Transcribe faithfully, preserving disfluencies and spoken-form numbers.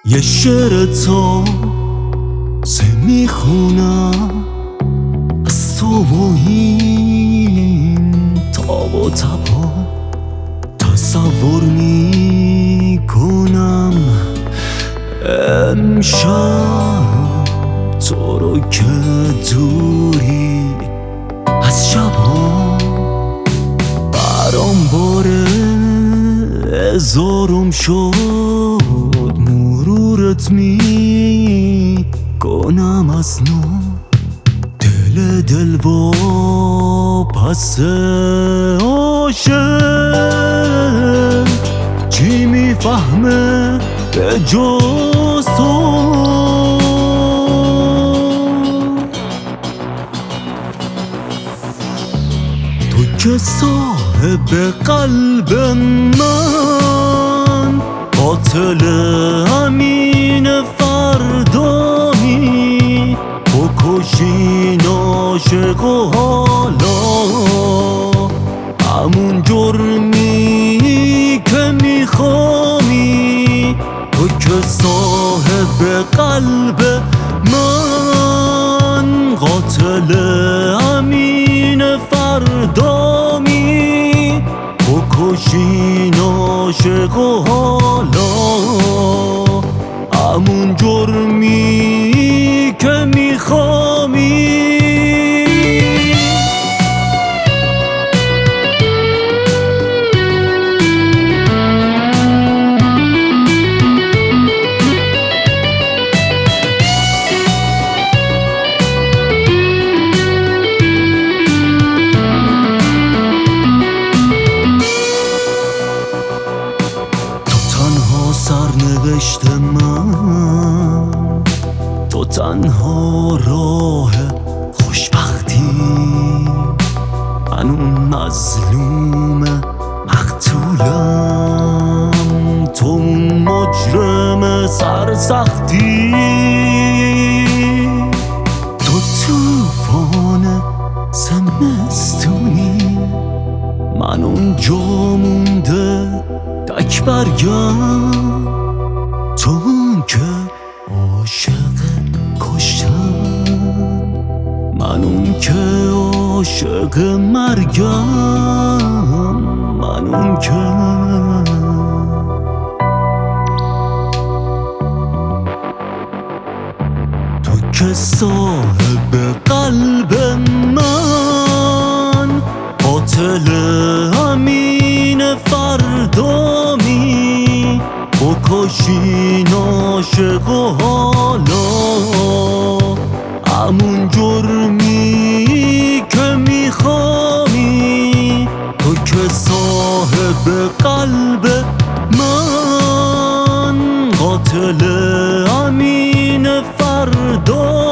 یه شعر تا سه میخونم از تو و این تاب و تبا تصور میکنم امشب تو رو که دوری از شبا برام باره هزارم شد مرورت می کنم از نو دل دل با پس عاشق چی میفهمه به جز تو تو که صاحب قلب من قاتل امین فردانی بکشین عاشق و حالا همون جرمی که میخوامی تو که صاحب قلب من قاتل امین فردانی بکشین عاشق و حالا همون جرمی که میخوامی سرنوشت من تو تنها راه خوشبختی من اون مظلوم مقتولم تو اون مجرم سرسختی تو طوفان زمستونی من اونجا مونده تک برگم تو که عاشق کشتن من اون که عاشق مرگم من اون که تو که صاحب قلب من قاتل امین فردامی بکشین عاشق و حالا همون جرمی که میخوامی تو که صاحب قلب من قاتل امین فردا